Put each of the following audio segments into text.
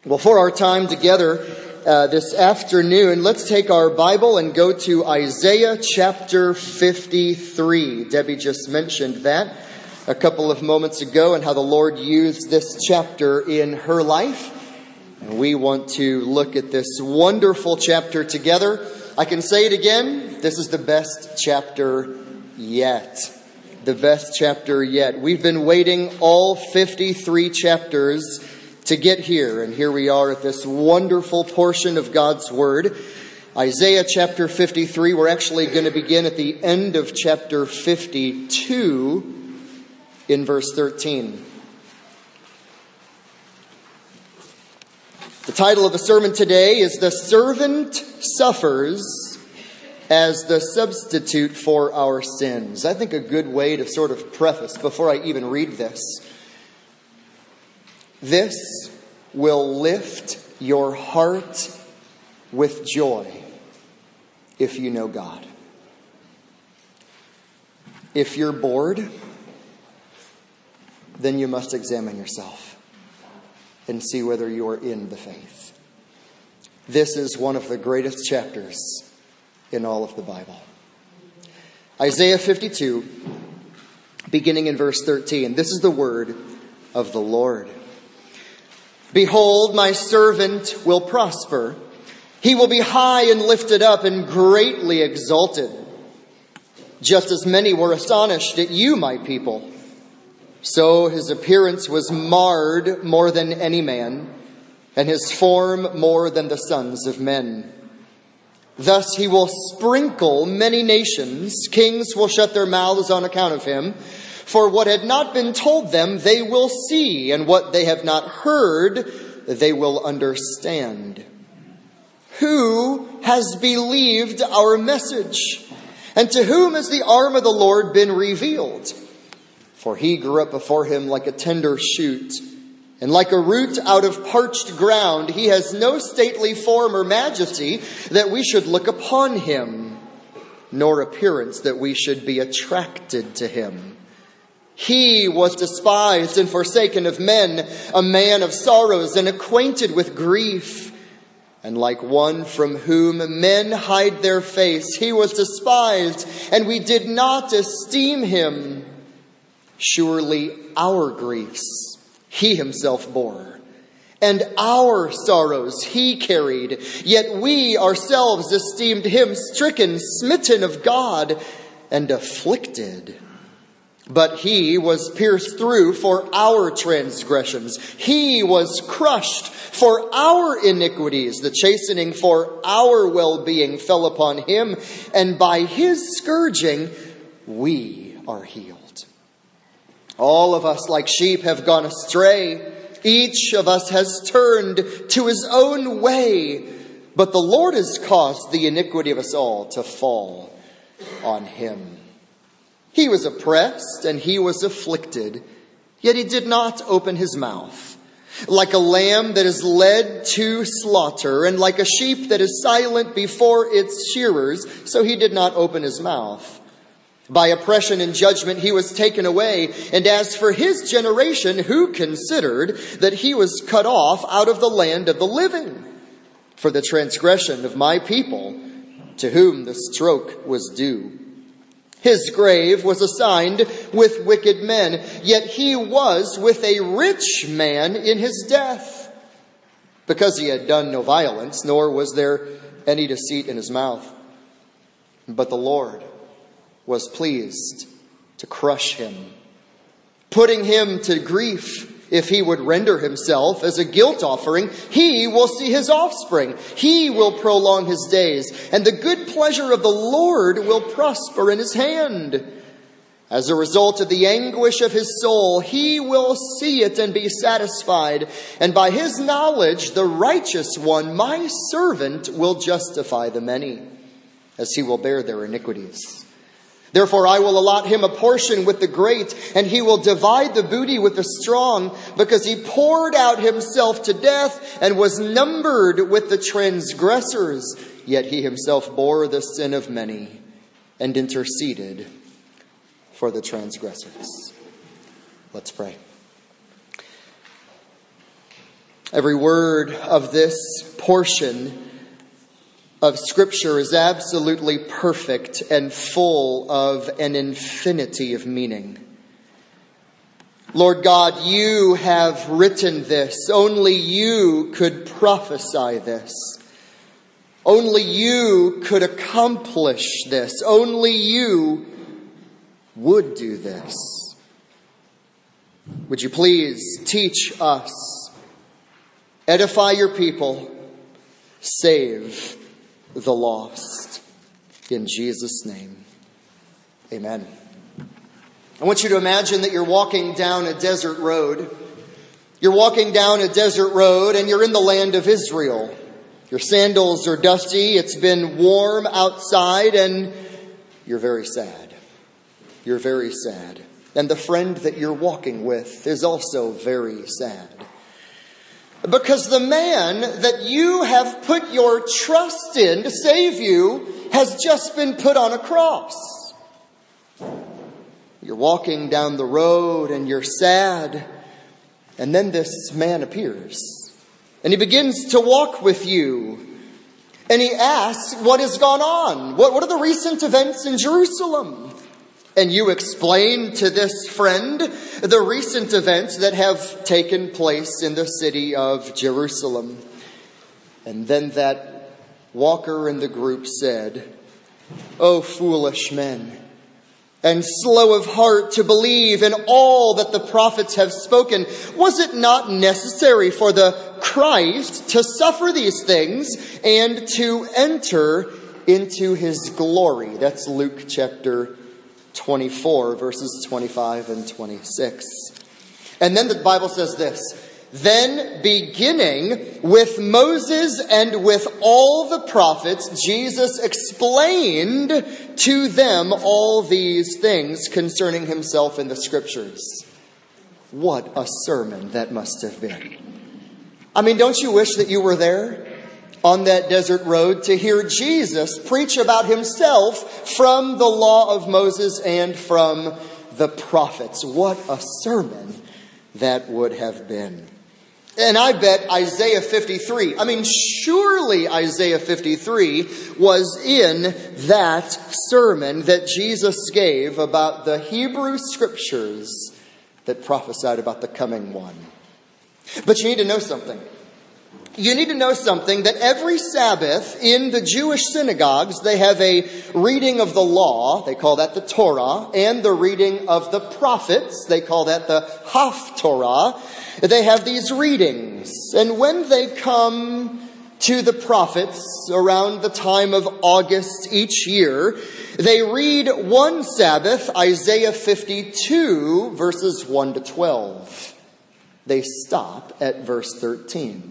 Well, for our time together this afternoon, let's take our Bible and go to Isaiah chapter 53. Debbie just mentioned that a couple of moments ago and how the Lord used this chapter in her life. And we want to look at this wonderful chapter together. I can say it again, this is the best chapter yet. The best chapter yet. We've been waiting all 53 chapters to get here, and here we are at this wonderful portion of God's Word. Isaiah chapter 53, we're actually going to begin at the end of chapter 52 in verse 13. The title of the sermon today is "The Servant Suffers as the Substitute for Our Sins." I think a good way to sort of preface before I even read this. This will lift your heart with joy if you know God. If you're bored, then you must examine yourself and see whether you are in the faith. This is one of the greatest chapters in all of the Bible. Isaiah 52, beginning in verse 13. This is the word of the Lord. "Behold, my servant will prosper. He will be high and lifted up and greatly exalted. Just as many were astonished at you, my people, so his appearance was marred more than any man, and his form more than the sons of men. Thus he will sprinkle many nations. Kings will shut their mouths on account of him. For what had not been told them, they will see, and what they have not heard, they will understand. Who has believed our message? And to whom has the arm of the Lord been revealed? For he grew up before him like a tender shoot, and like a root out of parched ground. He has no stately form or majesty that we should look upon him, nor appearance that we should be attracted to him. He was despised and forsaken of men, a man of sorrows and acquainted with grief. And like one from whom men hide their face, he was despised, and we did not esteem him. Surely our griefs he himself bore, and our sorrows he carried. Yet we ourselves esteemed him stricken, smitten of God, and afflicted. But he was pierced through for our transgressions. He was crushed for our iniquities. The chastening for our well-being fell upon him, and by his scourging we are healed. All of us like sheep have gone astray. Each of us has turned to his own way. But the Lord has caused the iniquity of us all to fall on him. He was oppressed and he was afflicted, yet he did not open his mouth. Like a lamb that is led to slaughter, and like a sheep that is silent before its shearers, so he did not open his mouth. By oppression and judgment he was taken away. And as for his generation, who considered that he was cut off out of the land of the living? For the transgression of my people, to whom the stroke was due. His grave was assigned with wicked men, yet he was with a rich man in his death, because he had done no violence, nor was there any deceit in his mouth. But the Lord was pleased to crush him, putting him to grief. If he would render himself as a guilt offering, he will see his offspring. He will prolong his days, and the good pleasure of the Lord will prosper in his hand. As a result of the anguish of his soul, he will see it and be satisfied. And by his knowledge, the righteous one, my servant, will justify the many, as he will bear their iniquities. Therefore I will allot him a portion with the great, and he will divide the booty with the strong, because he poured out himself to death and was numbered with the transgressors. Yet he himself bore the sin of many and interceded for the transgressors. Let's pray. Every word of this portion of Scripture is absolutely perfect and full of an infinity of meaning. Lord God, you have written this. Only you could prophesy this. Only you could accomplish this. Only you would do this. Would you please teach us, edify your people, save the lost. In Jesus' name, amen. I want you to imagine that you're walking down a desert road. You're walking down a desert road and you're in the land of Israel. Your sandals are dusty, it's been warm outside, and you're very sad. You're very sad. And the friend that you're walking with is also very sad. Because the man that you have put your trust in to save you has just been put on a cross. You're walking down the road and you're sad. And then this man appears. And he begins to walk with you. And he asks, what has gone on? What are the recent events in Jerusalem? And you explain to this friend the recent events that have taken place in the city of Jerusalem. And then that walker in the group said, "O foolish men, and slow of heart to believe in all that the prophets have spoken, was it not necessary for the Christ to suffer these things and to enter into his glory?" That's Luke chapter 24, verses 25 and 26. And then the Bible says this, "Then beginning with Moses and with all the prophets, Jesus explained to them all these things concerning himself in the Scriptures." What a sermon that must have been. I mean, don't you wish that you were there on that desert road to hear Jesus preach about himself from the law of Moses and from the prophets? What a sermon that would have been. And I bet Isaiah 53, surely Isaiah 53 was in that sermon that Jesus gave about the Hebrew Scriptures that prophesied about the coming one. But you need to know something. You need to know something, that every Sabbath in the Jewish synagogues, they have a reading of the law, they call that the Torah, and the reading of the prophets, they call that the Haftorah. They have these readings. And when they come to the prophets around the time of August each year, they read one Sabbath, Isaiah 52, verses 1 to 12. They stop at verse 13.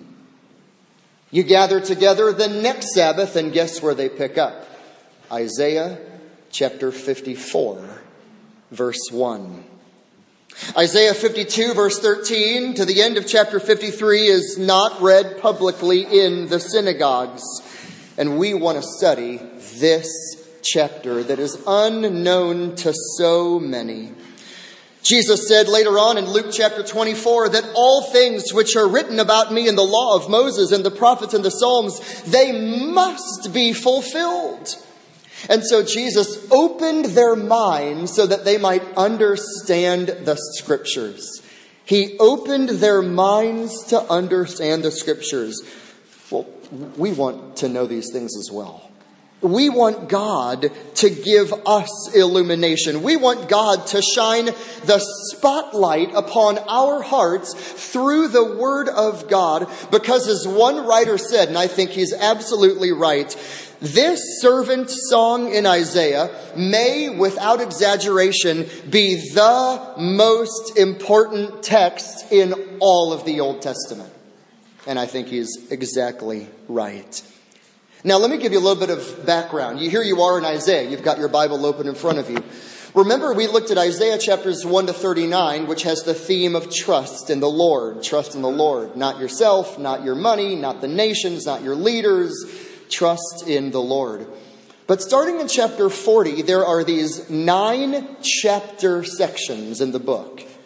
You gather together the next Sabbath, and guess where they pick up? Isaiah chapter 54, verse 1. Isaiah 52, verse 13, to the end of chapter 53, is not read publicly in the synagogues. And we want to study this chapter that is unknown to so many. Jesus said later on in Luke chapter 24 that all things which are written about me in the law of Moses and the prophets and the Psalms, they must be fulfilled. And so Jesus opened their minds so that they might understand the Scriptures. He opened their minds to understand the Scriptures. Well, we want to know these things as well. We want God to give us illumination. We want God to shine the spotlight upon our hearts through the Word of God. Because as one writer said, and I think he's absolutely right, this servant song in Isaiah may, without exaggeration, be the most important text in all of the Old Testament. And I think he's exactly right. Now, let me give you a little bit of background. Here you are in Isaiah. You've got your Bible open in front of you. Remember, we looked at Isaiah chapters 1 to 39, which has the theme of trust in the Lord. Trust in the Lord. Not yourself, not your money, not the nations, not your leaders. Trust in the Lord. But starting in chapter 40, there are these 9 chapter sections in the book.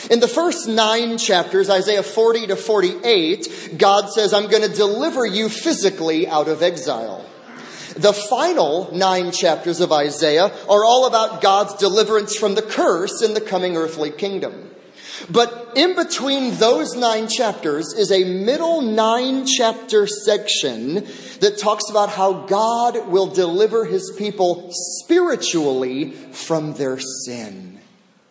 In the first 9 chapters, Isaiah 40 to 48, God says, I'm going to deliver you physically out of exile. The final 9 chapters of Isaiah are all about God's deliverance from the curse in the coming earthly kingdom. But in between those 9 chapters is a middle 9-chapter section that talks about how God will deliver his people spiritually from their sin.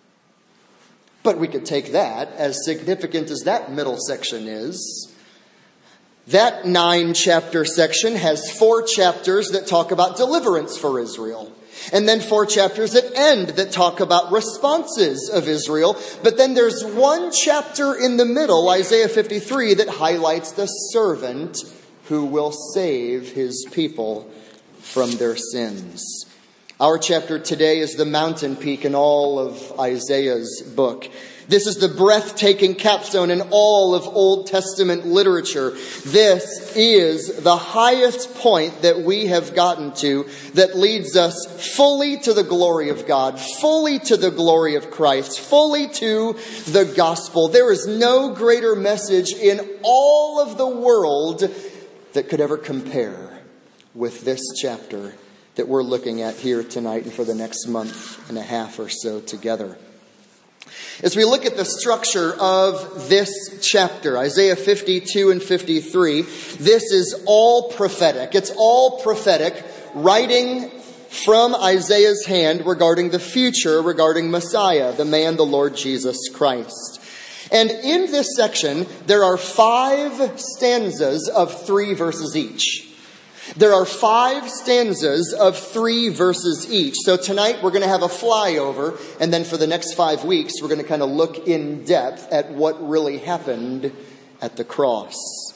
But we could take that, as significant as that middle section is. That 9-chapter section has 4 chapters that talk about deliverance for Israel. And then 4 chapters that end that talk about responses of Israel. But then there's 1 chapter in the middle, Isaiah 53, that highlights the servant who will save his people from their sins. Our chapter today is the mountain peak in all of Isaiah's book. This is the breathtaking capstone in all of Old Testament literature. This is the highest point that we have gotten to that leads us fully to the glory of God, fully to the glory of Christ, fully to the gospel. There is no greater message in all of the world that could ever compare with this chapter that we're looking at here tonight and for the next month and a half or so together. As we look at the structure of this chapter, Isaiah 52 and 53, this is all prophetic. It's all prophetic, writing from Isaiah's hand regarding the future, regarding Messiah, the man, the Lord Jesus Christ. And in this section, there are 5 stanzas of 3 verses each. There are 5 stanzas of 3 verses each. So tonight we're going to have a flyover, and then for the next 5 weeks we're going to kind of look in depth at what really happened at the cross.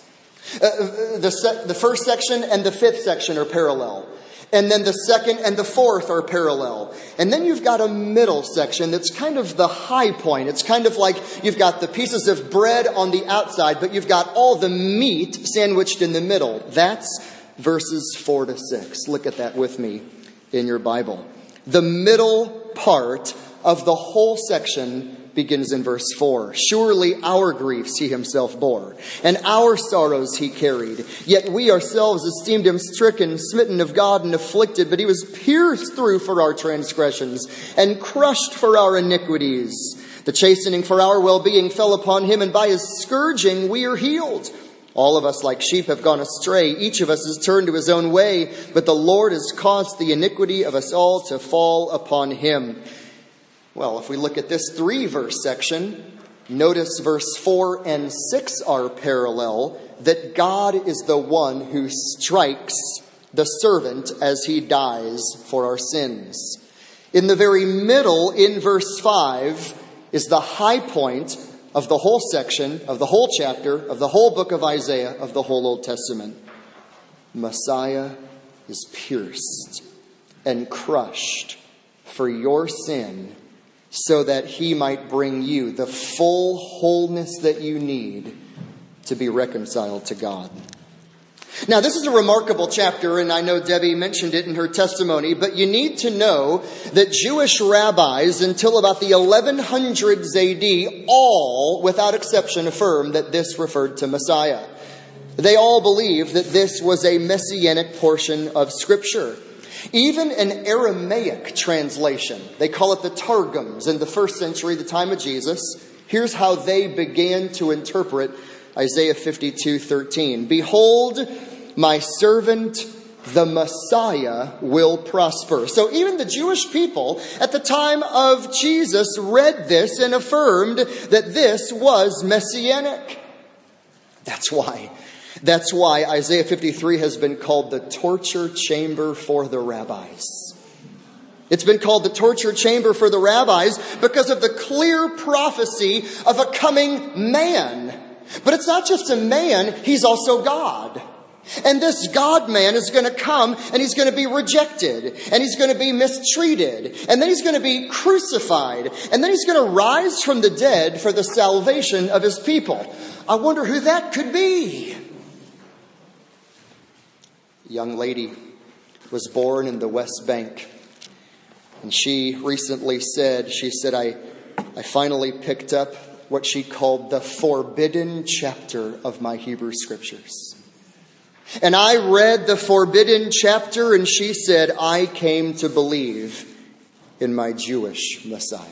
The first section and the 5th section are parallel. And then the 2nd and the 4th are parallel. And then you've got a middle section that's kind of the high point. It's kind of like you've got the pieces of bread on the outside, but you've got all the meat sandwiched in the middle. That's verses 4 to 6. Look at that with me in your Bible. The middle part of the whole section begins in verse 4. Surely our griefs he himself bore, and our sorrows he carried. Yet we ourselves esteemed him stricken, smitten of God, and afflicted. But he was pierced through for our transgressions, and crushed for our iniquities. The chastening for our well-being fell upon him, and by his scourging we are healed. All of us like sheep have gone astray. Each of us has turned to his own way, but the Lord has caused the iniquity of us all to fall upon him. Well, if we look at this 3-verse section, notice verse 4 and 6 are parallel, that God is the one who strikes the servant as he dies for our sins. In the very middle, in verse 5, is the high point of the whole section, of the whole chapter, of the whole book of Isaiah, of the whole Old Testament. Messiah is pierced and crushed for your sin so that he might bring you the full wholeness that you need to be reconciled to God. Now, this is a remarkable chapter, and I know Debbie mentioned it in her testimony, but you need to know that Jewish rabbis until about the 1100s AD all, without exception, affirmed that this referred to Messiah. They all believed that this was a messianic portion of Scripture. Even an Aramaic translation, they call it the Targums, in the 1st century, the time of Jesus, here's how they began to interpret Isaiah 52:13. Behold, my servant, the Messiah, will prosper. So even the Jewish people at the time of Jesus read this and affirmed that this was messianic. That's why Isaiah 53 has been called the torture chamber for the rabbis. It's been called the torture chamber for the rabbis because of the clear prophecy of a coming man. But it's not just a man, he's also God. And this God-man is going to come and he's going to be rejected and he's going to be mistreated and then he's going to be crucified and then he's going to rise from the dead for the salvation of his people. I wonder who that could be. A young lady was born in the West Bank, and she recently said, I finally picked up what she called the forbidden chapter of my Hebrew scriptures. And I read the forbidden chapter, and she said, I came to believe in my Jewish Messiah.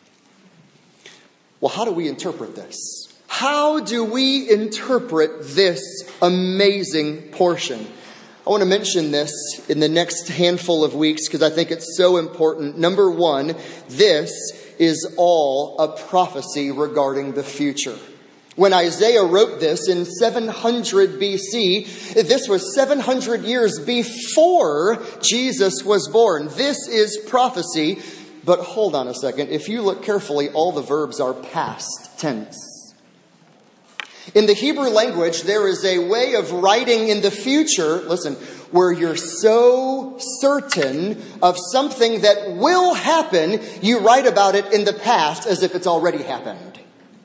Well, how do we interpret this? How do we interpret this amazing portion? I want to mention this in the next handful of weeks because I think it's so important. Number one, this is all a prophecy regarding the future. When Isaiah wrote this in 700 BC, this was 700 years before Jesus was born. This is prophecy. But hold on a second. If you look carefully, all the verbs are past tense. In the Hebrew language, there is a way of writing in the future, listen, where you're so certain of something that will happen, you write about it in the past as if it's already happened.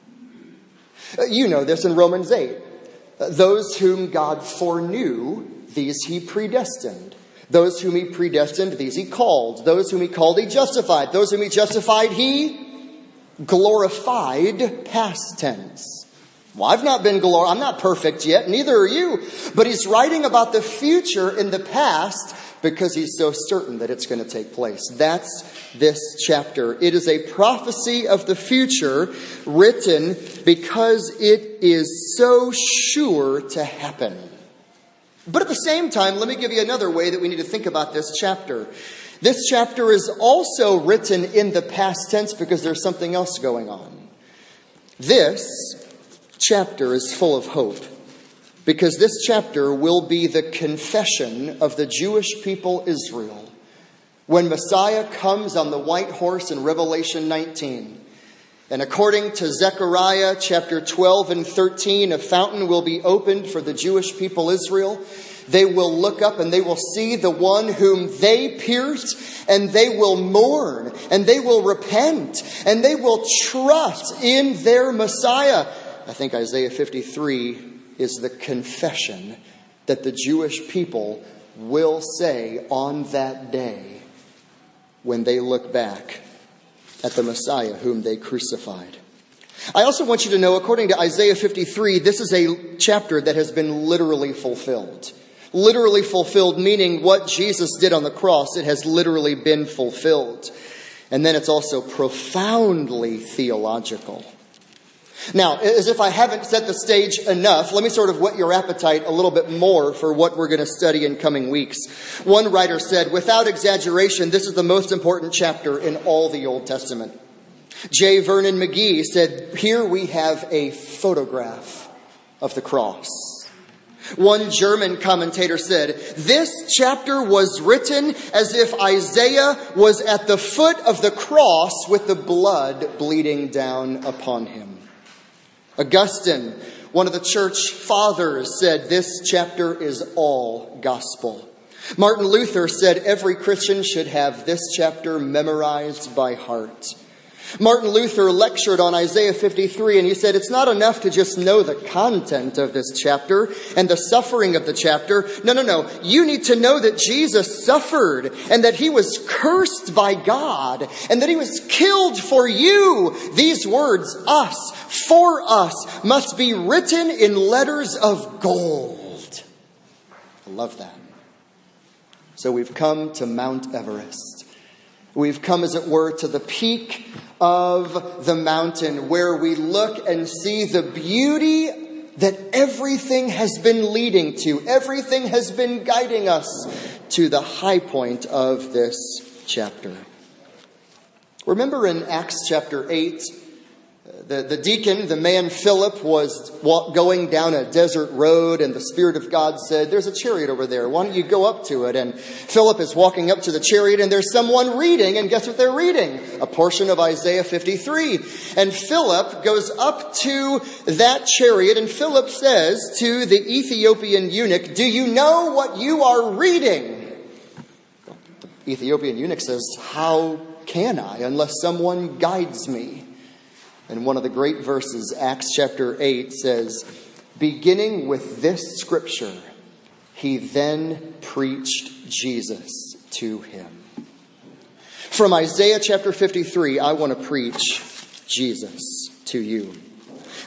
You know this in Romans 8. Those whom God foreknew, these he predestined. Those whom he predestined, these he called. Those whom he called, he justified. Those whom he justified, he glorified, past tense. Well, I've not been glorified. I'm not perfect yet. Neither are you. But he's writing about the future in the past because he's so certain that it's going to take place. That's this chapter. It is a prophecy of the future written because it is so sure to happen. But at the same time, let me give you another way that we need to think about this chapter. This chapter is also written in the past tense because there's something else going on. This chapter is full of hope because this chapter will be the confession of the Jewish people Israel when Messiah comes on the white horse in Revelation 19. And according to Zechariah chapter 12 and 13, a fountain will be opened for the Jewish people Israel. They will look up and they will see the one whom they pierced, and they will mourn and they will repent and they will trust in their Messiah. I think Isaiah 53 is the confession that the Jewish people will say on that day when they look back at the Messiah whom they crucified. I also want you to know, according to Isaiah 53, this is a chapter that has been literally fulfilled. Literally fulfilled, meaning what Jesus did on the cross, it has literally been fulfilled. And then it's also profoundly theological. Now, as if I haven't set the stage enough, let me sort of whet your appetite a little bit more for what we're going to study in coming weeks. One writer said, without exaggeration, this is the most important chapter in all the Old Testament. J. Vernon McGee said, here we have a photograph of the cross. One German commentator said, this chapter was written as if Isaiah was at the foot of the cross with the blood bleeding down upon him. Augustine, one of the church fathers, said this chapter is all gospel. Martin Luther said every Christian should have this chapter memorized by heart. Martin Luther lectured on Isaiah 53, and he said it's not enough to just know the content of this chapter and the suffering of the chapter. No. You need to know that Jesus suffered and that he was cursed by God and that he was killed for you. These words, us, for us, must be written in letters of gold. I love that. So we've come to Mount Everest. We've come, as it were, to the peak of the mountain where we look and see the beauty that everything has been leading to. Everything has been guiding us to the high point of this chapter. Remember in Acts chapter 8, the deacon, the man Philip, was going down a desert road, and the Spirit of God said, there's a chariot over there. Why don't you go up to it? And Philip is walking up to the chariot, and there's someone reading, and guess what they're reading? A portion of Isaiah 53. And Philip goes up to that chariot, and Philip says to the Ethiopian eunuch, do you know what you are reading? The Ethiopian eunuch says, how can I unless someone guides me? And one of the great verses, Acts chapter 8, says, beginning with this scripture, he then preached Jesus to him. From Isaiah chapter 53, I want to preach Jesus to you.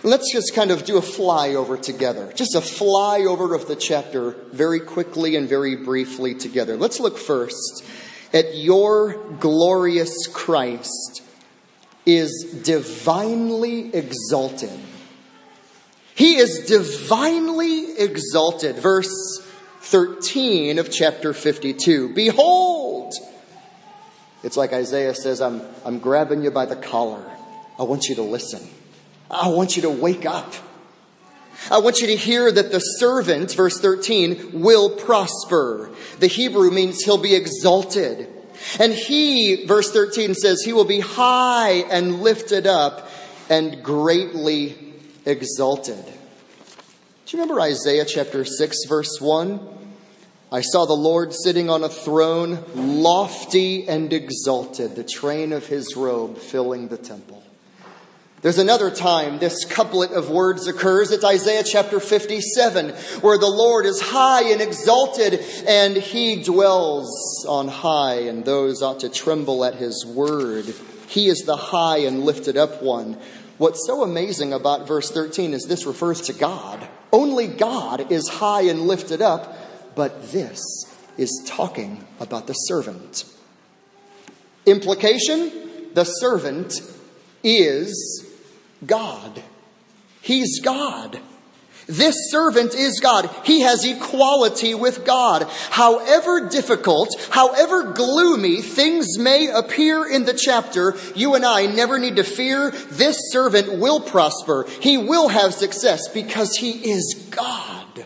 Let's just kind of do a flyover together. Just a flyover of the chapter very quickly and very briefly together. Let's look first at your glorious Christ is divinely exalted. He is divinely exalted. Verse 13 of chapter 52. Behold! It's like Isaiah says, I'm grabbing you by the collar. I want you to listen. I want you to wake up. I want you to hear that the servant, verse 13, will prosper. The Hebrew means he'll be exalted. And he, verse 13 says, he will be high and lifted up and greatly exalted. Do you remember Isaiah chapter 6, verse 1? I saw the Lord sitting on a throne, lofty and exalted, the train of his robe filling the temple. There's another time this couplet of words occurs. It's Isaiah chapter 57, where the Lord is high and exalted, and he dwells on high, and those ought to tremble at his word. He is the high and lifted up one. What's so amazing about verse 13 is this refers to God. Only God is high and lifted up, but this is talking about the servant. Implication, the servant is God. He's God. This servant is God. He has equality with God. However difficult, however gloomy things may appear in the chapter, you and I never need to fear. This servant will prosper. He will have success because he is God.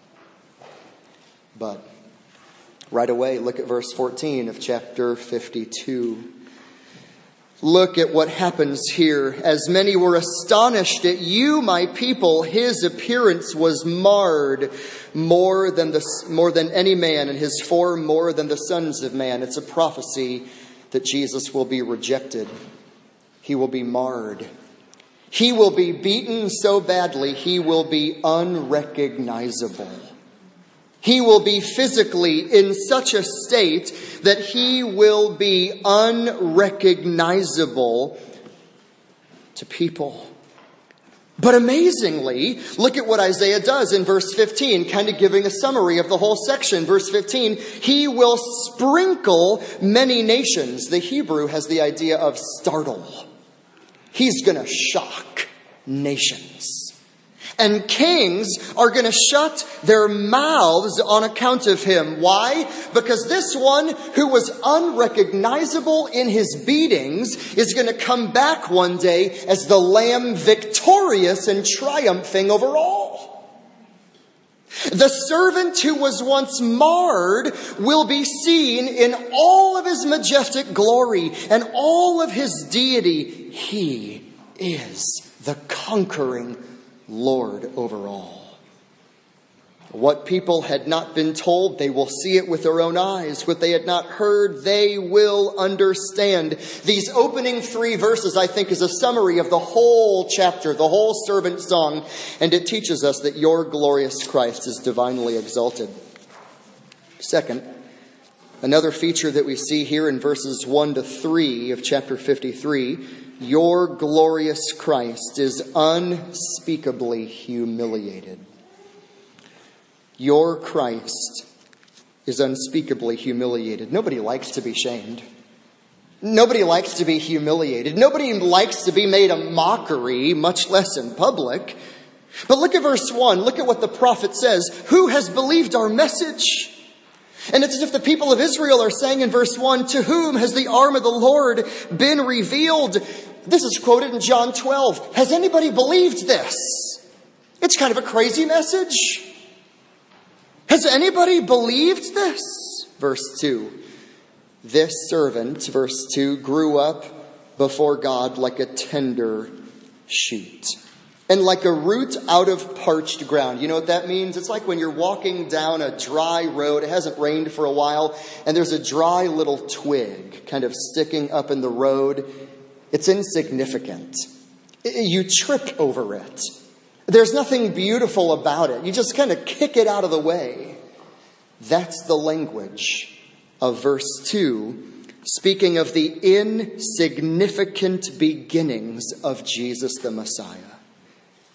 But right away, look at verse 14 of chapter 52. Look at what happens here. As many were astonished at you, my people, his appearance was marred more than any man, and his form more than the sons of man. It's a prophecy that Jesus will be rejected. He will be marred. He will be beaten so badly, he will be unrecognizable. He will be physically in such a state that he will be unrecognizable to people. But amazingly, look at what Isaiah does in verse 15, kind of giving a summary of the whole section. Verse 15, he will sprinkle many nations. The Hebrew has the idea of startle. He's going to shock nations. And kings are going to shut their mouths on account of him. Why? Because this one who was unrecognizable in his beatings is going to come back one day as the Lamb victorious and triumphing over all. The servant who was once marred will be seen in all of his majestic glory and all of his deity. He is the conquering Lord over all. What people had not been told, they will see it with their own eyes. What they had not heard, they will understand. These opening 3 verses, I think, is a summary of the whole chapter, the whole servant song. And it teaches us that your glorious Christ is divinely exalted. Second, another feature that we see here in verses 1 to 3 of chapter 53, your glorious Christ is unspeakably humiliated. Your Christ is unspeakably humiliated. Nobody likes to be shamed. Nobody likes to be humiliated. Nobody likes to be made a mockery, much less in public. But look at verse 1. Look at what the prophet says. Who has believed our message? And it's as if the people of Israel are saying in verse 1, to whom has the arm of the Lord been revealed? This is quoted in John 12. Has anybody believed this? It's kind of a crazy message. Has anybody believed this? Verse 2. This servant, verse 2, grew up before God like a tender shoot, and like a root out of parched ground. You know what that means? It's like when you're walking down a dry road. It hasn't rained for a while, and there's a dry little twig kind of sticking up in the road. It's insignificant. You trip over it. There's nothing beautiful about it. You just kind of kick it out of the way. That's the language of verse 2, speaking of the insignificant beginnings of Jesus the Messiah.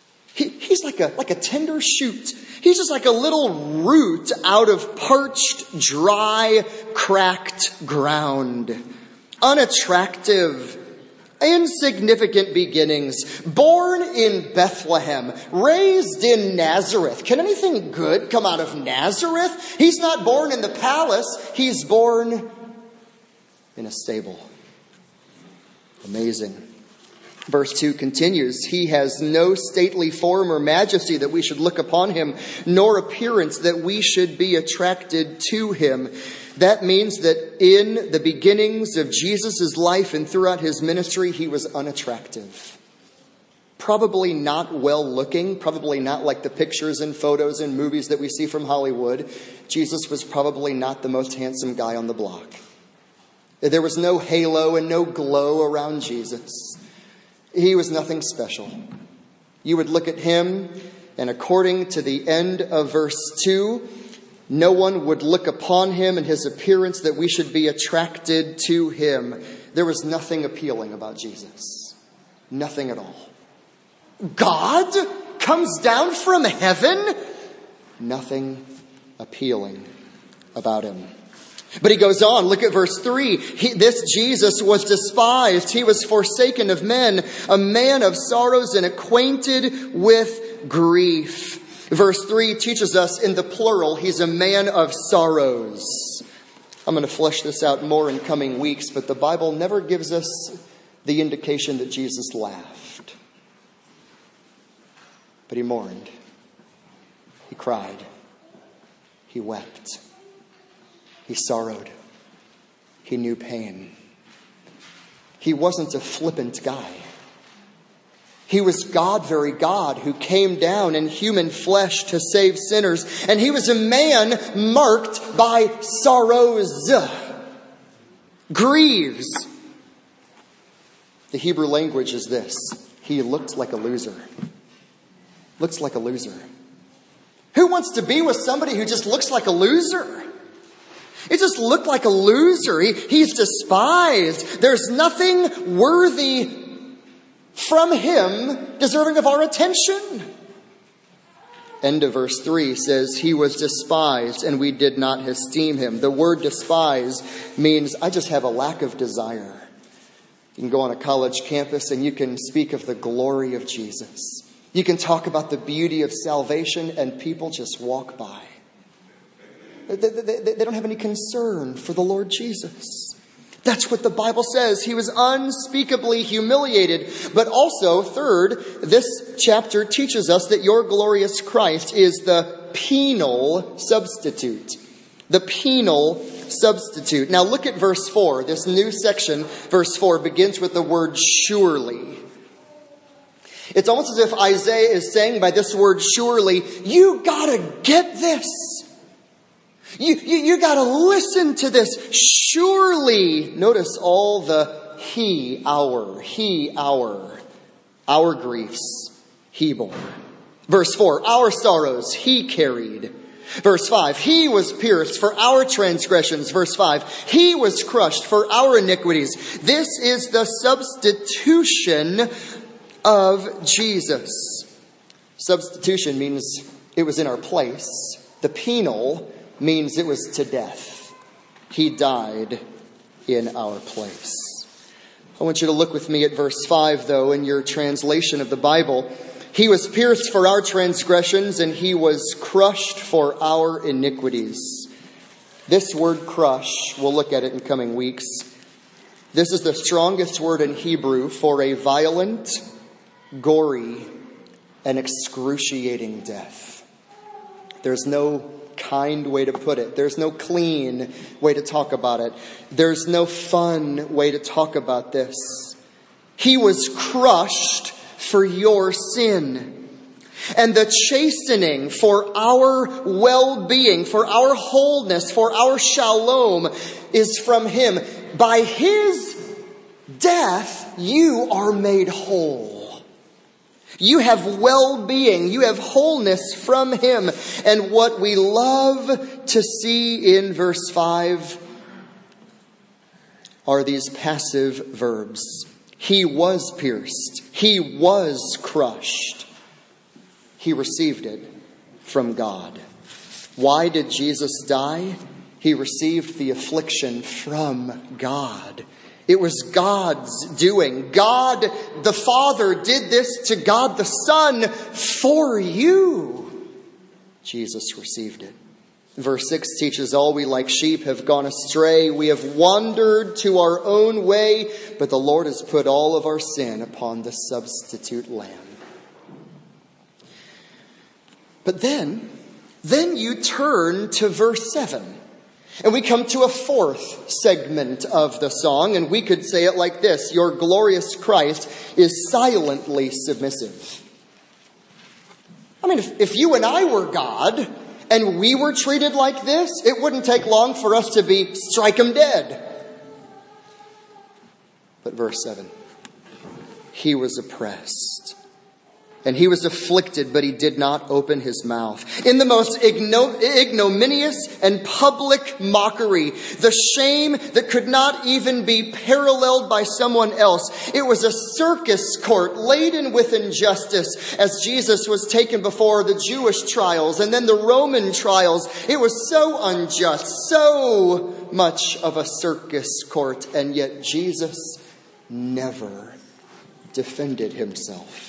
he's like a tender shoot. He's just like a little root out of parched, dry, cracked ground. Unattractive, insignificant beginnings. Born in Bethlehem, raised in Nazareth. Can anything good come out of Nazareth? He's not born in the palace. He's born in a stable. Amazing. Verse 2 continues, he has no stately form or majesty that we should look upon him, nor appearance that we should be attracted to him. That means that in the beginnings of Jesus' life and throughout his ministry, he was unattractive. Probably not well looking, probably not like the pictures and photos and movies that we see from Hollywood. Jesus was probably not the most handsome guy on the block. There was no halo and no glow around Jesus. He was nothing special. You would look at him, and according to the end of verse 2, no one would look upon him and his appearance that we should be attracted to him. There was nothing appealing about Jesus. Nothing at all. God comes down from heaven? Nothing appealing about him. But he goes on, look at verse 3. This Jesus was despised. He was forsaken of men, a man of sorrows and acquainted with grief. Verse 3 teaches us in the plural, he's a man of sorrows. I'm going to flesh this out more in coming weeks, but the Bible never gives us the indication that Jesus laughed. But he mourned. He cried. He wept. He sorrowed. He knew pain. He wasn't a flippant guy. He was God, very God, who came down in human flesh to save sinners. And he was a man marked by sorrows, grieves. The Hebrew language is this. He looked like a loser. Looks like a loser. Who wants to be with somebody who just looks like a loser? It just looked like a loser. He's despised. There's nothing worthy from him deserving of our attention. End of verse 3 says, he was despised and we did not esteem him. The word despise means I just have a lack of desire. You can go on a college campus and you can speak of the glory of Jesus. You can talk about the beauty of salvation and people just walk by. They don't have any concern for the Lord Jesus. That's what the Bible says. He was unspeakably humiliated. But also, third, this chapter teaches us that your glorious Christ is the penal substitute. The penal substitute. Now look at verse 4. This new section, verse 4, begins with the word surely. It's almost as if Isaiah is saying by this word surely, you gotta get this. You got to listen to this. Surely, notice all the our griefs, he bore. Verse 4, our sorrows, he carried. Verse 5, he was pierced for our transgressions. Verse 5, he was crushed for our iniquities. This is the substitution of Jesus. Substitution means it was in our place. The penal means it was to death. He died in our place. I want you to look with me at verse 5, though, in your translation of the Bible. He was pierced for our transgressions, and he was crushed for our iniquities. This word crush, we'll look at it in coming weeks. This is the strongest word in Hebrew for a violent, gory, and excruciating death. There's no kind way to put it. There's no clean way to talk about it. There's no fun way to talk about this. He was crushed for your sin. And the chastening for our well-being, for our wholeness, for our shalom is from him. By his death, you are made whole. You have well-being. You have wholeness from him. And what we love to see in verse 5 are these passive verbs. He was pierced. He was crushed. He received it from God. Why did Jesus die? He received the affliction from God. It was God's doing. God the Father did this to God the Son for you. Jesus received it. Verse 6 teaches, all we like sheep have gone astray. We have wandered to our own way, but the Lord has put all of our sin upon the substitute lamb. But then you turn to verse 7. And we come to a fourth segment of the song, and we could say it like this: your glorious Christ is silently submissive. I mean, if you and I were God, and we were treated like this, it wouldn't take long for us to be strike him dead. But verse 7, he was oppressed, and he was afflicted, but he did not open his mouth. In the most ignominious and public mockery, the shame that could not even be paralleled by someone else. It was a circus court laden with injustice as Jesus was taken before the Jewish trials and then the Roman trials. It was so unjust, so much of a circus court, and yet Jesus never defended himself.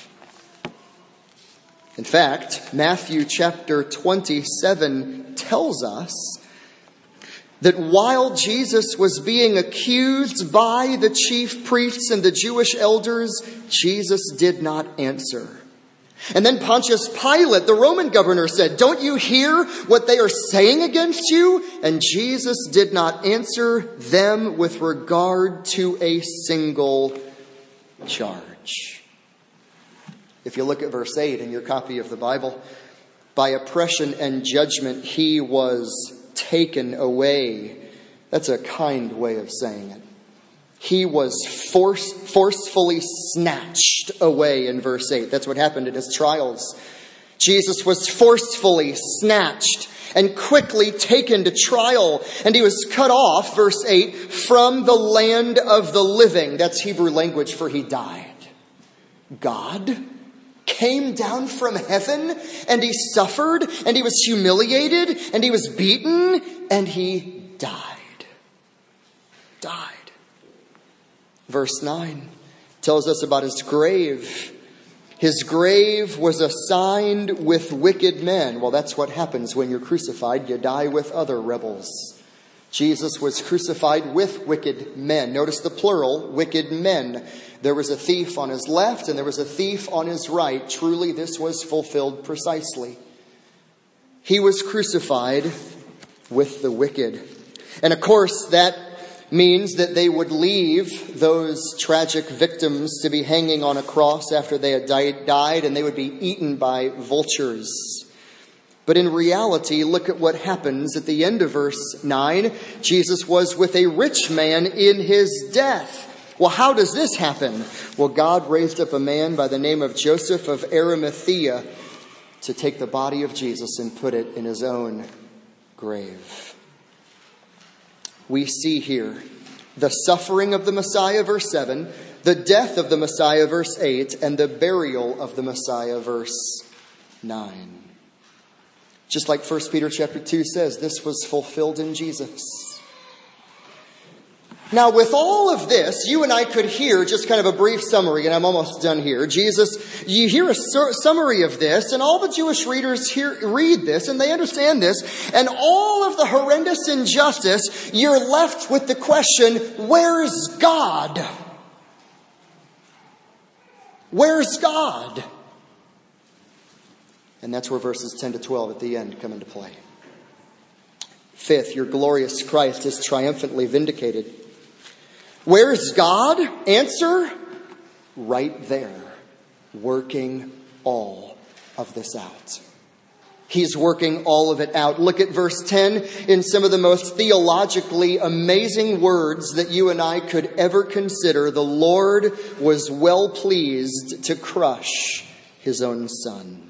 In fact, Matthew chapter 27 tells us that while Jesus was being accused by the chief priests and the Jewish elders, Jesus did not answer. And then Pontius Pilate, the Roman governor, said, "Don't you hear what they are saying against you?" And Jesus did not answer them with regard to a single charge. If you look at verse 8 in your copy of the Bible, by oppression and judgment he was taken away. That's a kind way of saying it. He was forcefully snatched away in verse 8. That's what happened at his trials. Jesus was forcefully snatched and quickly taken to trial. And he was cut off, verse 8, from the land of the living. That's Hebrew language for he died. God came down from heaven, and he suffered, and he was humiliated, and he was beaten, and he died. Verse 9 tells us about his grave. His grave was assigned with wicked men. Well, that's what happens when you're crucified. You die with other rebels. Jesus was crucified with wicked men. Notice the plural, wicked men. There was a thief on his left and there was a thief on his right. Truly, this was fulfilled precisely. He was crucified with the wicked. And of course, that means that they would leave those tragic victims to be hanging on a cross after they had died, and they would be eaten by vultures. But in reality, look at what happens at the end of verse 9. Jesus was with a rich man in his death. Well, how does this happen? Well, God raised up a man by the name of Joseph of Arimathea to take the body of Jesus and put it in his own grave. We see here the suffering of the Messiah, verse 7, the death of the Messiah, verse 8, and the burial of the Messiah, verse 9. Just like 1 Peter chapter 2 says, this was fulfilled in Jesus. Now, with all of this, you and I could hear just kind of a brief summary, and I'm almost done here. You hear a summary of this, and all the Jewish readers read this, and they understand this, and all of the horrendous injustice, you're left with the question, where's God? Where's God? And that's where verses 10 to 12 at the end come into play. Fifth, your glorious Christ is triumphantly vindicated. Where's God? Answer, right there, working all of this out. He's working all of it out. Look at verse 10 in some of the most theologically amazing words that you and I could ever consider. The Lord was well pleased to crush his own son.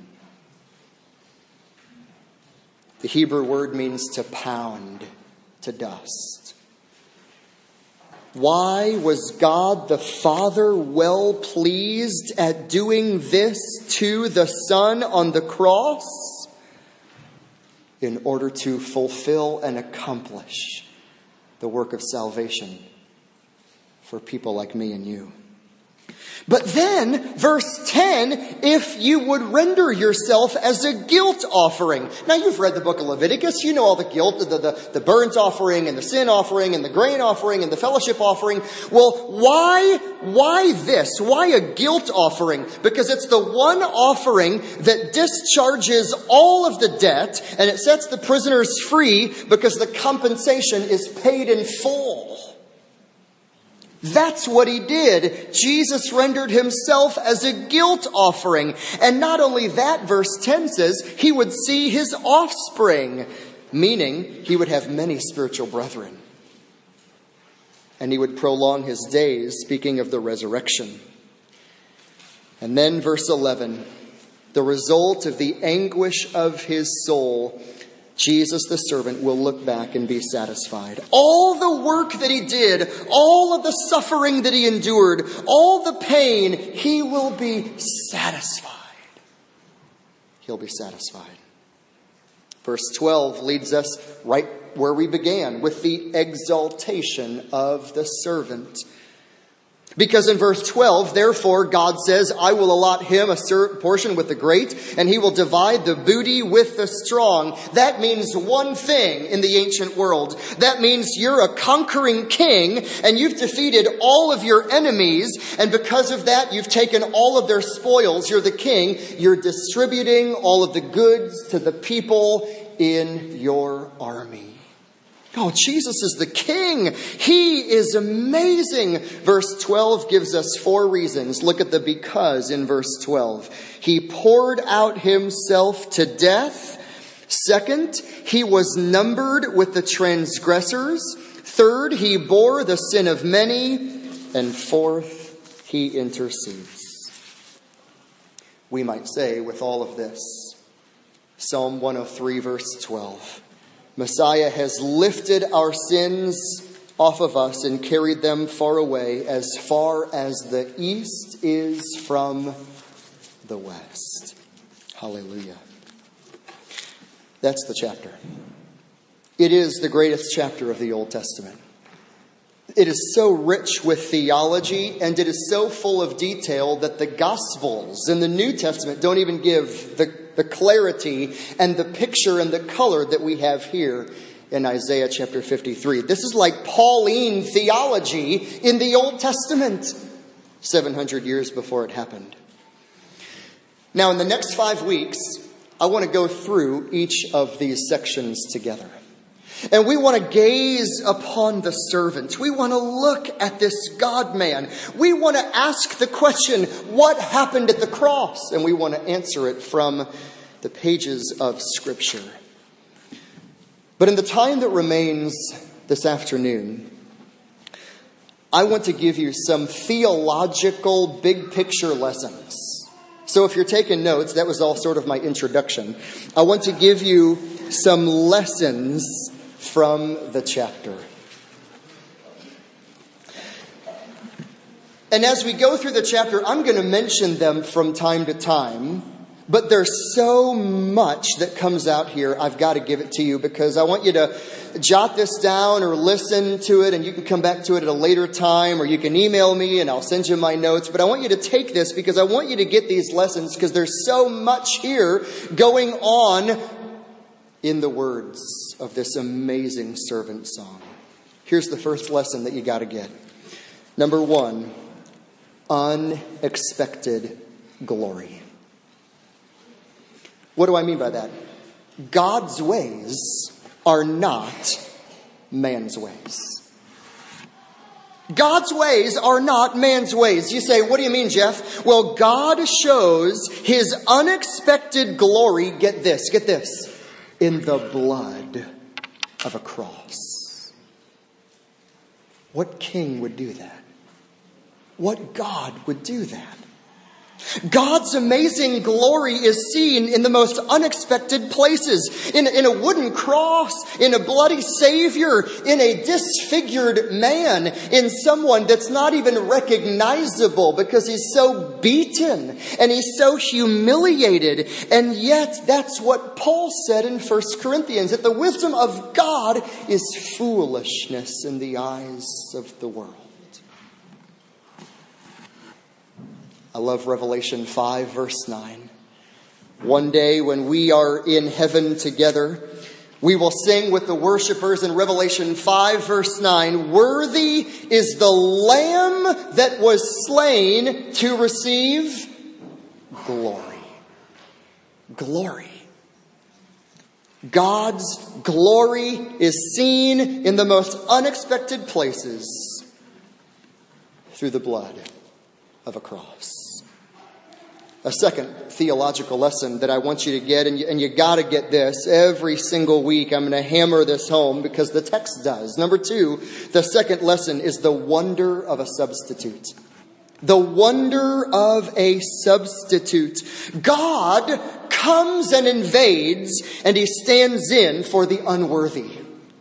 The Hebrew word means to pound to dust. Why was God the Father well pleased at doing this to the Son on the cross? In order to fulfill and accomplish the work of salvation for people like me and you. But then, verse 10, if you would render yourself as a guilt offering. Now, you've read the book of Leviticus. You know all the guilt, the burnt offering and the sin offering and the grain offering and the fellowship offering. Well, why this? Why a guilt offering? Because it's the one offering that discharges all of the debt and it sets the prisoners free because the compensation is paid in full. That's what he did. Jesus rendered himself as a guilt offering. And not only that, verse 10 says, he would see his offspring, meaning he would have many spiritual brethren. And he would prolong his days, speaking of the resurrection. And then verse 11, the result of the anguish of his soul, Jesus, the servant, will look back and be satisfied. All the work that he did, all of the suffering that he endured, all the pain, he will be satisfied. He'll be satisfied. Verse 12 leads us right where we began, with the exaltation of the servant. Because in verse 12, therefore, God says, I will allot him a portion with the great, and he will divide the booty with the strong. That means one thing in the ancient world. That means you're a conquering king, and you've defeated all of your enemies, and because of that, you've taken all of their spoils. You're the king. You're distributing all of the goods to the people in your army. Oh, Jesus is the king. He is amazing. Verse 12 gives us 4 reasons. Look at the because in verse 12. He poured out himself to death. Second, he was numbered with the transgressors. Third, he bore the sin of many. And fourth, he intercedes. We might say with all of this, Psalm 103 verse 12. Messiah has lifted our sins off of us and carried them far away, as far as the east is from the west. Hallelujah. That's the chapter. It is the greatest chapter of the Old Testament. It is so rich with theology, and it is so full of detail that the Gospels in the New Testament don't even give the clarity and the picture and the color that we have here in Isaiah chapter 53. This is like Pauline theology in the Old Testament, 700 years before it happened. Now, in the next 5 weeks, I want to go through each of these sections together. And we want to gaze upon the servant. We want to look at this God-man. We want to ask the question, what happened at the cross? And we want to answer it from the pages of Scripture. But in the time that remains this afternoon, I want to give you some theological big picture lessons. So if you're taking notes, that was all sort of my introduction. I want to give you some lessons from the chapter. And as we go through the chapter, I'm going to mention them from time to time. But there's so much that comes out here, I've got to give it to you because I want you to jot this down or listen to it, and you can come back to it at a later time, or you can email me and I'll send you my notes. But I want you to take this because I want you to get these lessons because there's so much here going on in the words of this amazing servant song. Here's the first lesson that you got to get. Number 1, unexpected glory. What do I mean by that? God's ways are not man's ways. God's ways are not man's ways. You say, what do you mean, Jeff? Well, God shows his unexpected glory, get this, in the blood of a cross. What king would do that? What God would do that? God's amazing glory is seen in the most unexpected places. In a wooden cross, in a bloody Savior, in a disfigured man, in someone that's not even recognizable because he's so beaten and he's so humiliated. And yet, that's what Paul said in 1 Corinthians, that the wisdom of God is foolishness in the eyes of the world. I love Revelation 5, verse 9. One day when we are in heaven together, we will sing with the worshipers in Revelation 5, verse 9, "Worthy is the Lamb that was slain to receive glory." Glory. God's glory is seen in the most unexpected places through the blood of a cross. A second theological lesson that I want you to get, and you got to get this every single week. I'm going to hammer this home because the text does. Number two, the second lesson is the wonder of a substitute. The wonder of a substitute. God comes and invades, and he stands in for the unworthy.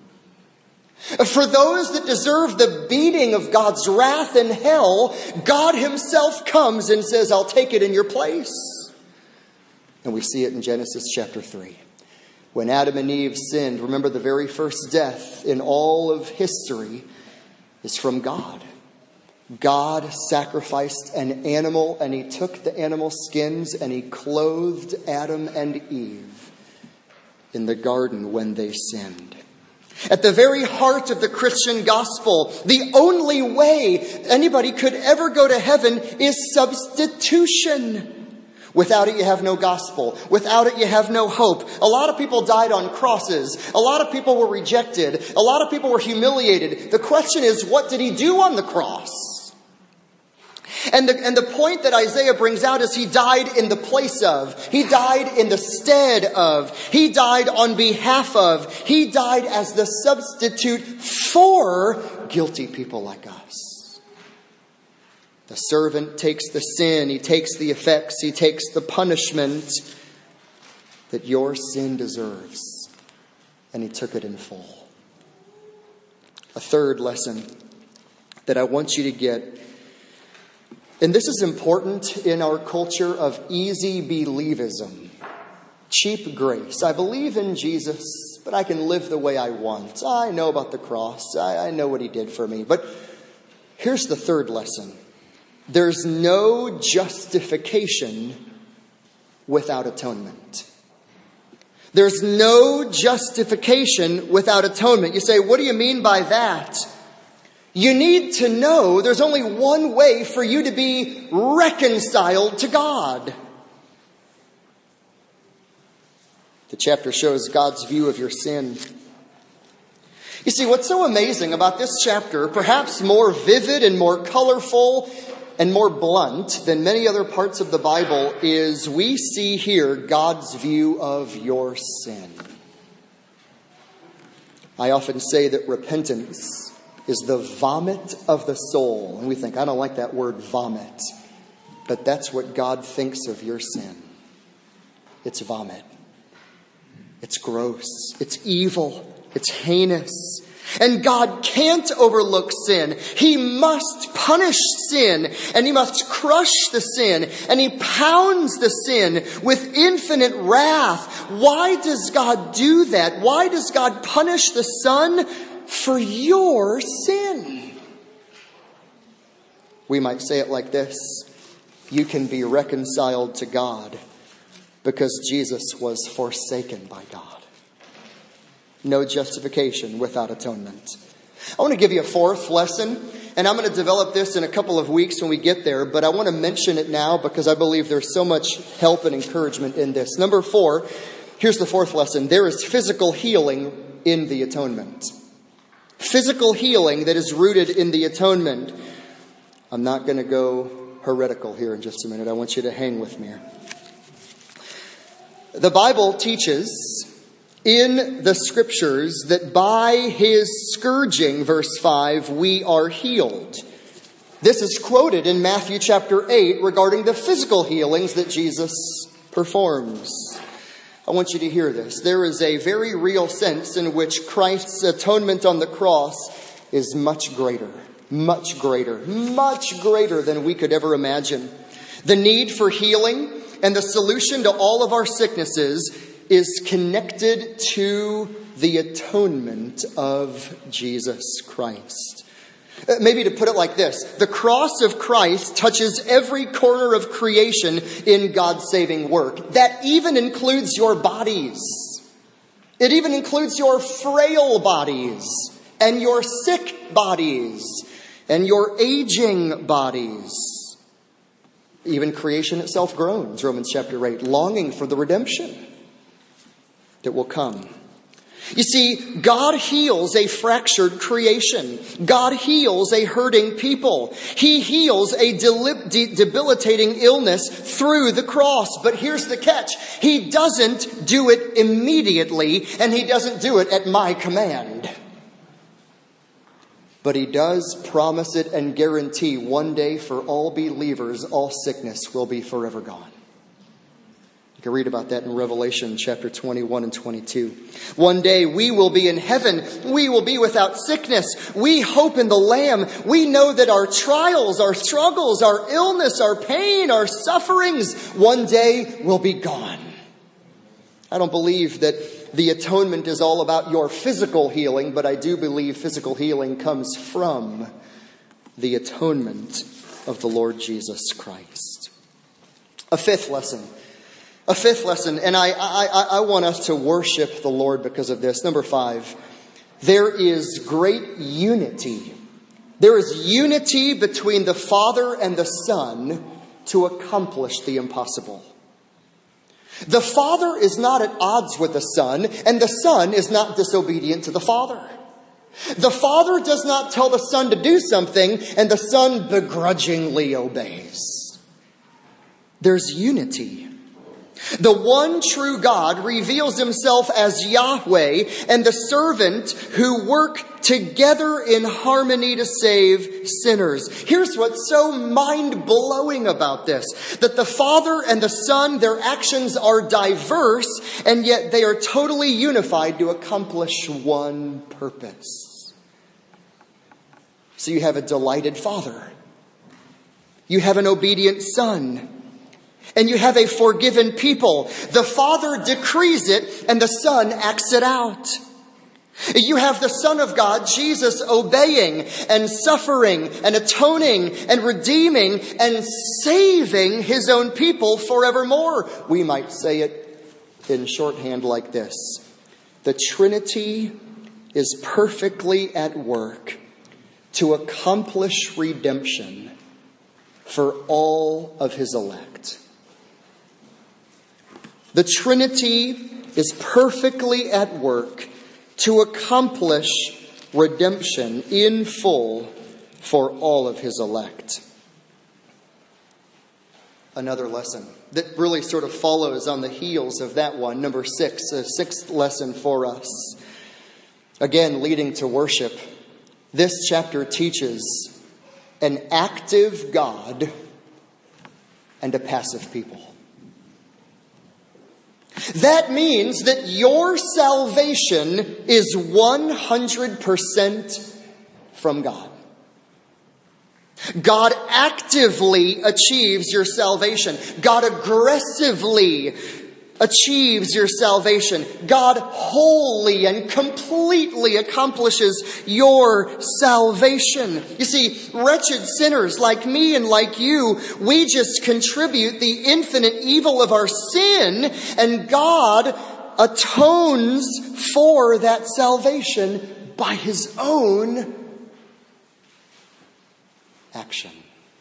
For those that deserve the beating of God's wrath in hell, God himself comes and says, "I'll take it in your place." And we see it in Genesis chapter 3. When Adam and Eve sinned, remember the very first death in all of history is from God. God sacrificed an animal, and he took the animal skins and he clothed Adam and Eve in the garden when they sinned. At the very heart of the Christian gospel, the only way anybody could ever go to heaven is substitution. Without it, you have no gospel. Without it, you have no hope. A lot of people died on crosses. A lot of people were rejected. A lot of people were humiliated. The question is, what did he do on the cross? And the point that Isaiah brings out is he died in the place of. He died in the stead of. He died on behalf of. He died as the substitute for guilty people like us. The servant takes the sin. He takes the effects. He takes the punishment that your sin deserves. And he took it in full. A third lesson that I want you to get. And this is important in our culture of easy believism. Cheap grace. I believe in Jesus, but I can live the way I want. I know about the cross. I know what he did for me. But here's the third lesson. There's no justification without atonement. There's no justification without atonement. You say, what do you mean by that? You need to know there's only one way for you to be reconciled to God. The chapter shows God's view of your sin. You see, what's so amazing about this chapter, perhaps more vivid and more colorful and more blunt than many other parts of the Bible, is we see here God's view of your sin. I often say that repentance is the vomit of the soul. And we think, I don't like that word vomit. But that's what God thinks of your sin. It's vomit. It's gross. It's evil. It's heinous. And God can't overlook sin. He must punish sin. And he must crush the sin. And he pounds the sin with infinite wrath. Why does God do that? Why does God punish the Son? For your sin. We might say it like this. You can be reconciled to God because Jesus was forsaken by God. No justification without atonement. I want to give you a fourth lesson, and I'm going to develop this in a couple of weeks when we get there, but I want to mention it now because I believe there's so much help and encouragement in this. Number 4, here's the fourth lesson. There is physical healing in the atonement. Physical healing that is rooted in the atonement. I'm not going to go heretical here in just a minute. I want you to hang with me here. The Bible teaches in the scriptures that by his scourging, verse 5, we are healed. This is quoted in Matthew chapter 8 regarding the physical healings that Jesus performs. I want you to hear this. There is a very real sense in which Christ's atonement on the cross is much greater than we could ever imagine. The need for healing and the solution to all of our sicknesses is connected to the atonement of Jesus Christ. Maybe to put it like this, the cross of Christ touches every corner of creation in God's saving work. That even includes your bodies. It even includes your frail bodies and your sick bodies and your aging bodies. Even creation itself groans, Romans chapter 8, longing for the redemption that will come. You see, God heals a fractured creation. God heals a hurting people. He heals a debilitating illness through the cross. But here's the catch. He doesn't do it immediately, and He doesn't do it at my command. But He does promise it and guarantee one day for all believers, all sickness will be forever gone. You can read about that in Revelation chapter 21 and 22. One day we will be in heaven. We will be without sickness. We hope in the Lamb. We know that our trials, our struggles, our illness, our pain, our sufferings one day will be gone. I don't believe that the atonement is all about your physical healing, but I do believe physical healing comes from the atonement of the Lord Jesus Christ. A fifth lesson, and I want us to worship the Lord because of this. Number 5, there is great unity. There is unity between the Father and the Son to accomplish the impossible. The Father is not at odds with the Son, and the Son is not disobedient to the Father. The Father does not tell the Son to do something, and the Son begrudgingly obeys. There's unity. The one true God reveals Himself as Yahweh and the servant who work together in harmony to save sinners. Here's what's so mind-blowing about this, that the Father and the Son, their actions are diverse, and yet they are totally unified to accomplish one purpose. So you have a delighted Father. You have an obedient Son. And you have a forgiven people. The Father decrees it and the Son acts it out. You have the Son of God, Jesus, obeying and suffering and atoning and redeeming and saving His own people forevermore. We might say it in shorthand like this. The Trinity is perfectly at work to accomplish redemption for all of His elect. The Trinity is perfectly at work to accomplish redemption in full for all of His elect. Another lesson that really sort of follows on the heels of that one, number 6, a sixth lesson for us. Again, leading to worship. This chapter teaches an active God and a passive people. That means that your salvation is 100% from God. God actively achieves your salvation. God aggressively achieves your salvation. God wholly and completely accomplishes your salvation. You see, wretched sinners like me and like you, we just contribute the infinite evil of our sin, and God atones for that salvation by His own action.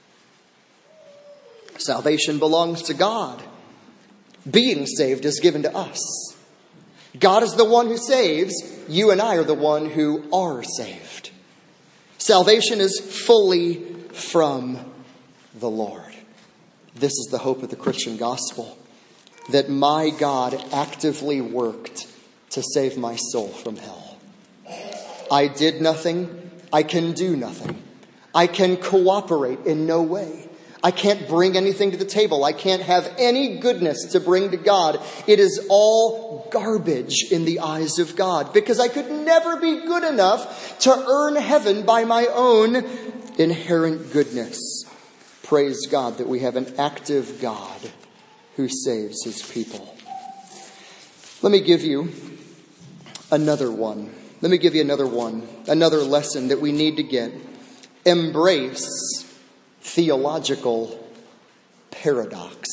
Salvation belongs to God. Being saved is given to us. God is the one who saves. You and I are the one who are saved. Salvation is fully from the Lord. This is the hope of the Christian gospel, that my God actively worked to save my soul from hell. I did nothing. I can do nothing. I can cooperate in no way. I can't bring anything to the table. I can't have any goodness to bring to God. It is all garbage in the eyes of God, because I could never be good enough to earn heaven by my own inherent goodness. Praise God that we have an active God who saves his people. Let me give you another one. Another lesson that we need to get. Embrace theological paradox.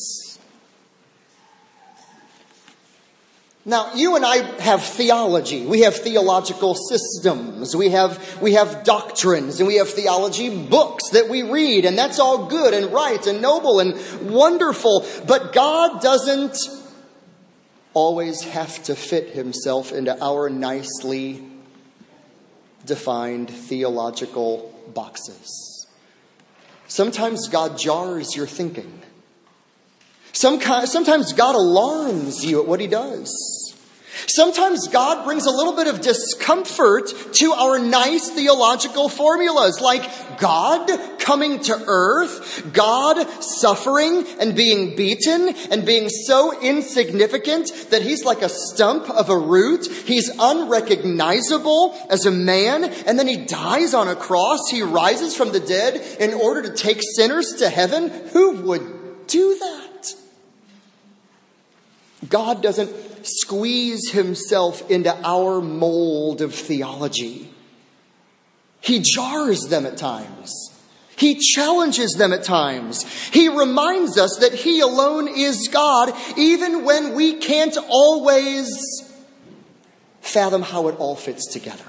Now, you and I have theology. We have theological systems. We have doctrines, and we have theology books that we read, and that's all good and right and noble and wonderful. But God doesn't always have to fit himself into our nicely defined theological boxes. Sometimes God jars your thinking. Sometimes God alarms you at what he does. Sometimes God brings a little bit of discomfort to our nice theological formulas, like God coming to earth, God suffering and being beaten and being so insignificant that he's like a stump of a root. He's unrecognizable as a man, and then he dies on a cross. He rises from the dead in order to take sinners to heaven. Who would do that? God doesn't squeeze himself into our mold of theology. He jars them at times. He challenges them at times. He reminds us that he alone is God, even when we can't always fathom how it all fits together.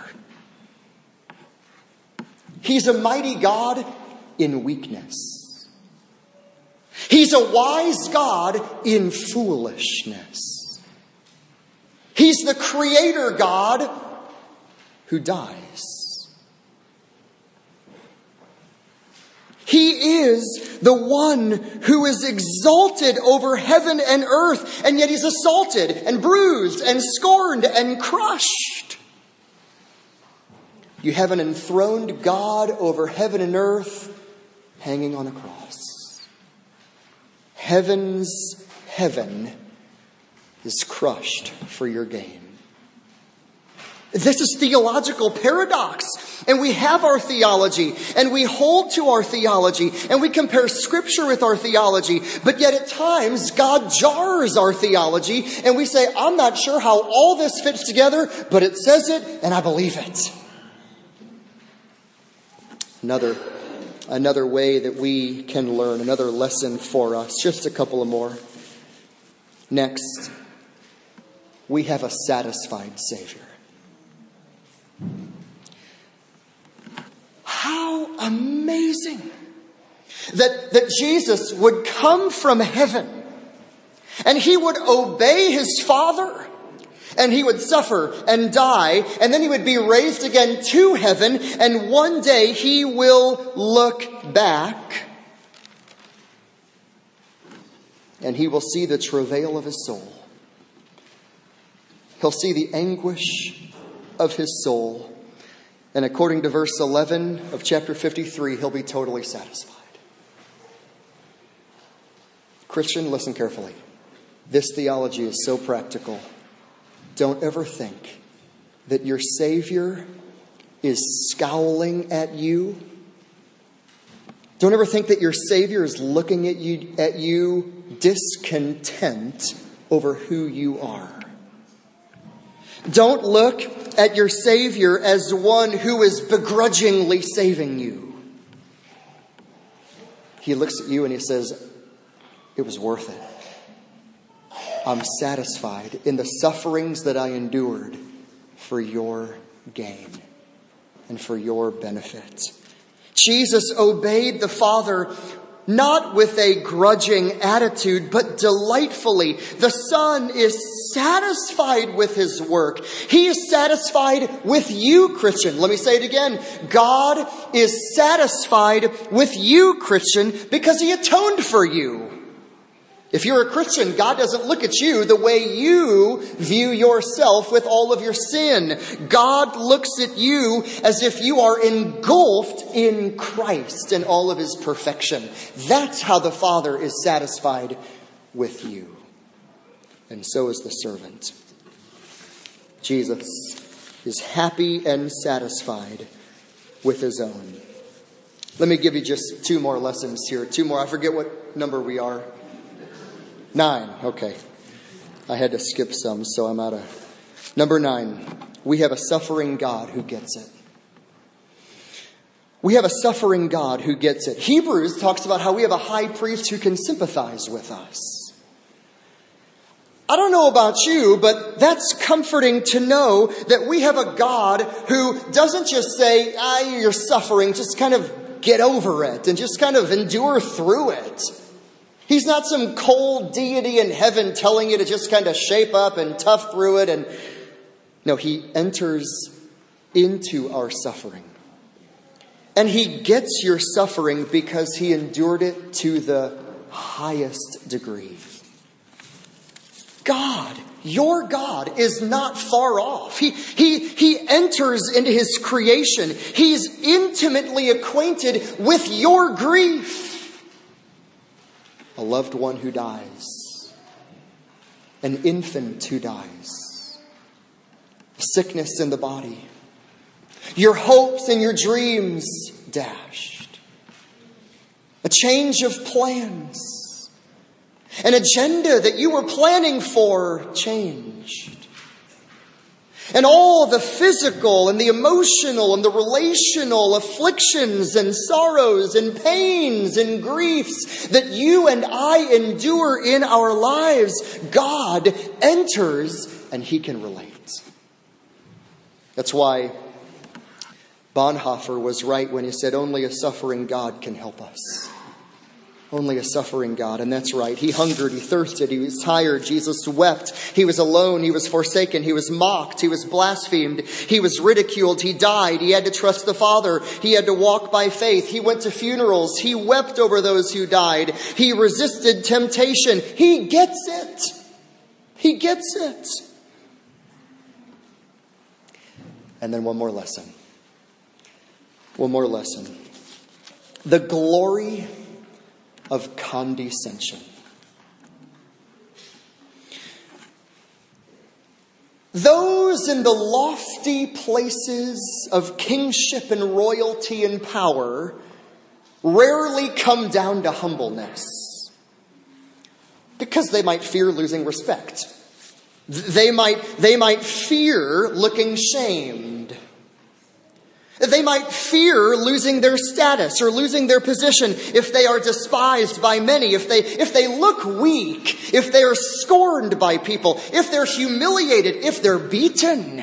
He's a mighty God in weakness. He's a wise God in foolishness. He's the creator God who dies. He is the one who is exalted over heaven and earth, and yet he's assaulted and bruised and scorned and crushed. You have an enthroned God over heaven and earth hanging on a cross. Heaven's heaven is crushed for your gain. This is theological paradox. And we have our theology, and we hold to our theology, and we compare Scripture with our theology. But yet at times, God jars our theology, and we say, I'm not sure how all this fits together, but it says it, and I believe it. Another way that we can learn, another lesson for us, just a couple of more. Next, we have a satisfied Savior. How amazing that Jesus would come from heaven and he would obey his Father and he would suffer and die, and then he would be raised again to heaven, and one day he will look back and he will see the travail of his soul. He'll see the anguish of his soul. And according to verse 11 of chapter 53, he'll be totally satisfied. Christian, listen carefully. This theology is so practical. Don't ever think that your Savior is scowling at you. Don't ever think that your Savior is looking at you discontent over who you are. Don't look at your Savior as one who is begrudgingly saving you. He looks at you and he says, it was worth it. I'm satisfied in the sufferings that I endured for your gain and for your benefit. Jesus obeyed the Father not with a grudging attitude, but delightfully. The Son is satisfied with his work. He is satisfied with you, Christian. Let me say it again. God is satisfied with you, Christian, because he atoned for you. If you're a Christian, God doesn't look at you the way you view yourself with all of your sin. God looks at you as if you are engulfed in Christ and all of his perfection. That's how the Father is satisfied with you. And so is the servant. Jesus is happy and satisfied with his own. Let me give you just 2 more lessons here. 2 more. I forget what number we are. 9. Okay. I had to skip some, so I'm out of. Number 9. We have a suffering God who gets it. We have a suffering God who gets it. Hebrews talks about how we have a high priest who can sympathize with us. I don't know about you, but that's comforting to know that we have a God who doesn't just say, you're suffering, just kind of get over it and just kind of endure through it. He's not some cold deity in heaven telling you to just kind of shape up and tough through it. And no, he enters into our suffering. And he gets your suffering because he endured it to the highest degree. God, your God, is not far off. He enters into his creation. He's intimately acquainted with your grief. A loved one who dies. An infant who dies. Sickness in the body. Your hopes and your dreams dashed. A change of plans. An agenda that you were planning for changed. And all the physical and the emotional and the relational afflictions and sorrows and pains and griefs that you and I endure in our lives, God enters and he can relate. That's why Bonhoeffer was right when he said only a suffering God can help us. Only a suffering God. And that's right. He hungered, he thirsted, he was tired. Jesus wept. He was alone, he was forsaken, he was mocked, he was blasphemed, he was ridiculed, he died, he had to trust the Father, he had to walk by faith, he went to funerals, he wept over those who died, he resisted temptation. He gets it. He gets it. And then one more lesson. One more lesson. The glory of condescension. Those in the lofty places of kingship and royalty and power rarely come down to humbleness because they might fear losing respect. They might fear looking shamed. They might fear losing their status or losing their position if they are despised by many, if they look weak, if they are scorned by people, if they're humiliated, if they're beaten.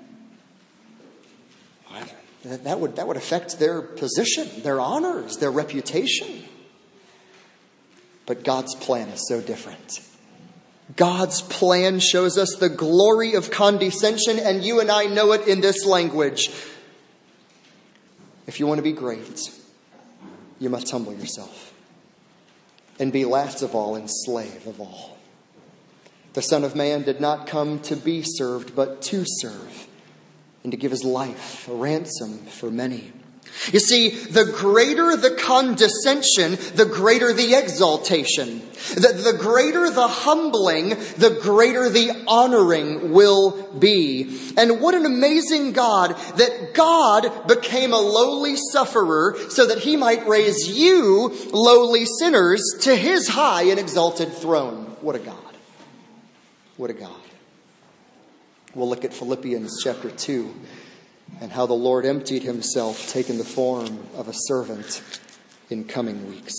That would affect their position, their honors, their reputation. But God's plan is so different. God's plan shows us the glory of condescension, and you and I know it in this language. If you want to be great, you must humble yourself and be last of all and slave of all. The Son of Man did not come to be served, but to serve and to give his life a ransom for many. You see, the greater the condescension, the greater the exaltation. The greater the humbling, the greater the honoring will be. And what an amazing God, that God became a lowly sufferer so that he might raise you, lowly sinners, to his high and exalted throne. What a God. What a God. We'll look at Philippians chapter 2. And how the Lord emptied himself, taking the form of a servant in coming weeks.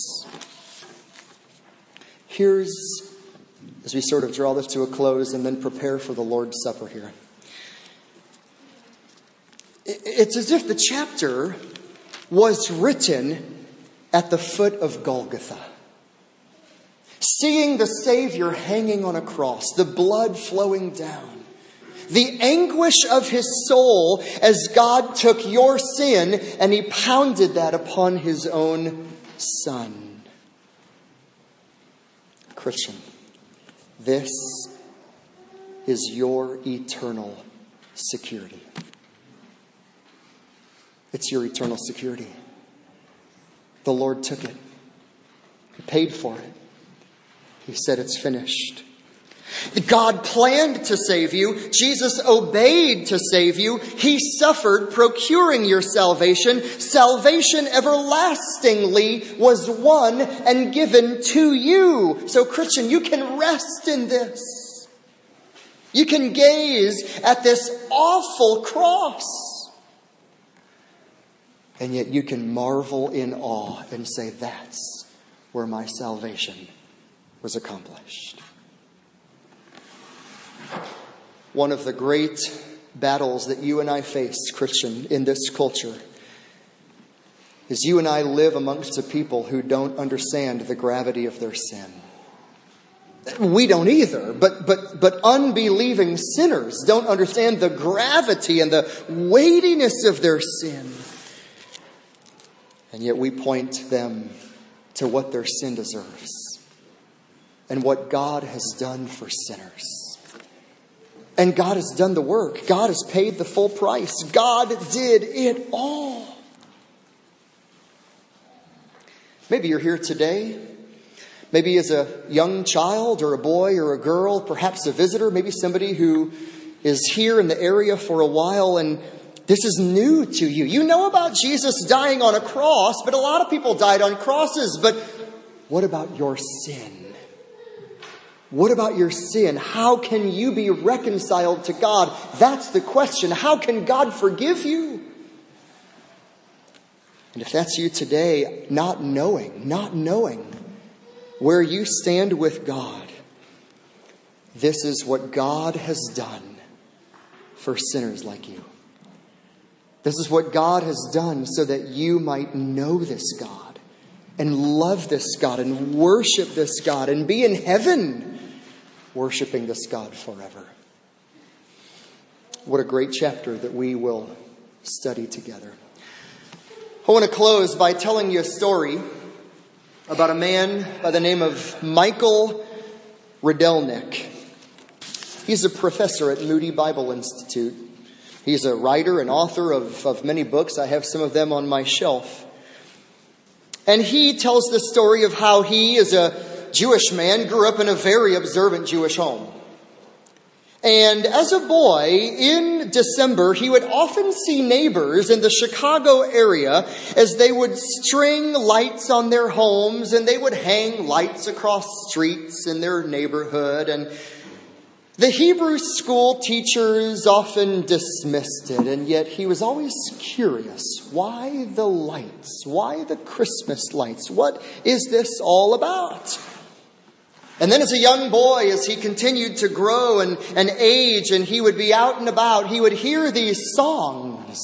Here's, as we sort of draw this to a close and then prepare for the Lord's Supper here. It's as if the chapter was written at the foot of Golgotha. Seeing the Savior hanging on a cross, the blood flowing down. The anguish of his soul as God took your sin and he pounded that upon his own Son. Christian, this is your eternal security. It's your eternal security. The Lord took it. He paid for it. He said it's finished. God planned to save you. Jesus obeyed to save you. He suffered, procuring your salvation. Salvation everlastingly was won and given to you. So, Christian, you can rest in this. You can gaze at this awful cross. And yet you can marvel in awe and say, that's where my salvation was accomplished. One of the great battles that you and I face, Christian, in this culture is you and I live amongst a people who don't understand the gravity of their sin. We don't either, but unbelieving sinners don't understand the gravity and the weightiness of their sin. And yet we point them to what their sin deserves and what God has done for sinners. And God has done the work. God has paid the full price. God did it all. Maybe you're here today. Maybe as a young child or a boy or a girl, perhaps a visitor, maybe somebody who is here in the area for a while and this is new to you. You know about Jesus dying on a cross, but a lot of people died on crosses. But what about your sin? What about your sin? How can you be reconciled to God? That's the question. How can God forgive you? And if that's you today, not knowing where you stand with God, this is what God has done for sinners like you. This is what God has done so that you might know this God and love this God and worship this God and be in heaven worshiping this God forever. What a great chapter that we will study together. I want to close by telling you a story about a man by the name of Michael Rydelnik. He's a professor at Moody Bible Institute. He's a writer and author of many books. I have some of them on my shelf. And he tells the story of how he, as a Jewish man, grew up in a very observant Jewish home. And as a boy, in December, he would often see neighbors in the Chicago area as they would string lights on their homes and they would hang lights across streets in their neighborhood. And the Hebrew school teachers often dismissed it, and yet he was always curious. Why the lights? Why the Christmas lights? What is this all about? And then as a young boy, as he continued to grow and age, and he would be out and about, he would hear these songs.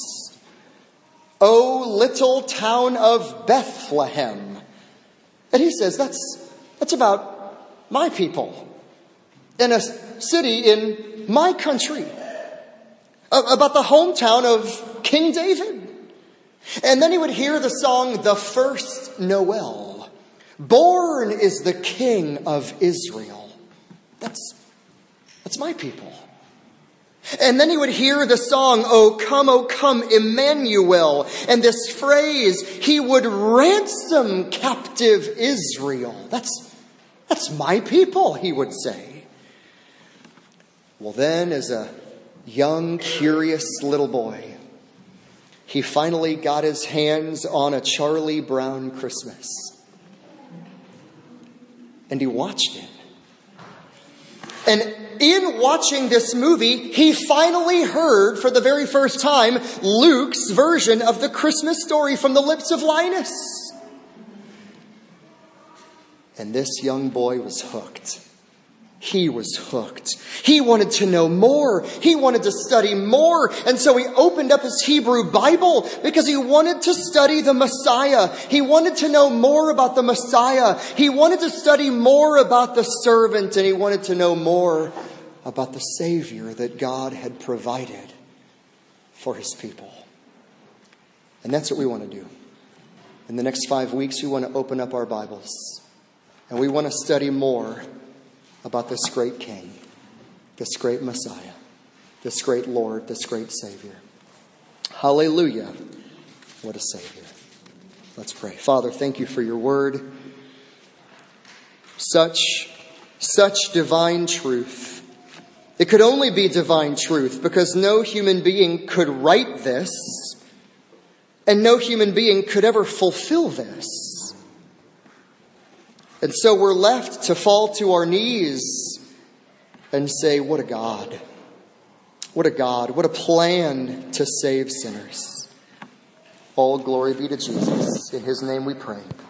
"O little town of Bethlehem." And he says, that's about my people. In a city in my country. About the hometown of King David. And then he would hear the song, "The First Noel." Born is the King of Israel. That's my people. And then he would hear the song, O come, Emmanuel. And this phrase, he would ransom captive Israel. That's my people, he would say. Well, then, as a young, curious little boy, he finally got his hands on a Charlie Brown Christmas. And he watched it. And in watching this movie, he finally heard for the very first time Luke's version of the Christmas story from the lips of Linus. And this young boy was hooked. He was hooked. He wanted to know more. He wanted to study more. And so he opened up his Hebrew Bible because he wanted to study the Messiah. He wanted to know more about the Messiah. He wanted to study more about the servant. And he wanted to know more about the Savior that God had provided for his people. And that's what we want to do. In the next 5 weeks, we want to open up our Bibles And we want to study more about this great King, this great Messiah, this great Lord, this great Savior. Hallelujah. What a Savior. Let's pray. Father, thank you for your word. Such divine truth. It could only be divine truth because no human being could write this, and no human being could ever fulfill this. And so we're left to fall to our knees and say, what a God. What a God. What a plan to save sinners. All glory be to Jesus. In his name we pray.